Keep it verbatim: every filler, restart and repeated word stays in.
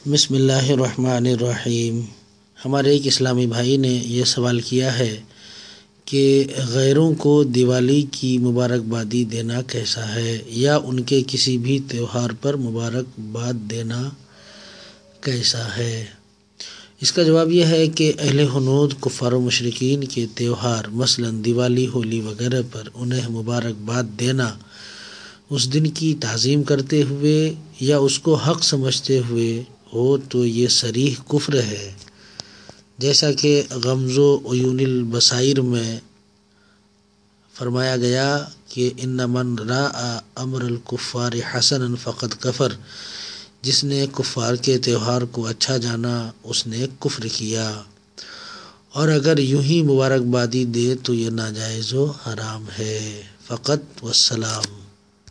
बिस्मिल्लाहिर्रहमानिर्रहीम। हमारे एक इस्लामी भाई ने यह सवाल किया है कि गैरों को दिवाली की मुबारकबादी देना कैसा है, या उनके किसी भी त्यौहार पर मुबारकबाद देना कैसा है। इसका जवाब यह है कि अहले हुनूद कुफ़ार व मुशरिकीन के त्यौहार मसलन दिवाली, होली वगैरह पर उन्हें मुबारकबाद देना उस दिन की ताज़ीम करते हुए या उसको हक़ समझते हुए हो तो ये सरीह कुफ्र है। जैसा कि गम्ज़ो उयूनिल बसाइर में फरमाया गया कि इन्ना मन राआ अम्रल कुफ़ार हसनन फ़क़द कफ़र, जिसने कुफ़ार के त्यौहार को अच्छा जाना उसने कुफ्र किया। और अगर यूं ही मुबारकबादी दे तो ये नाजायज़ व हराम है। फ़क़त वस्सलाम।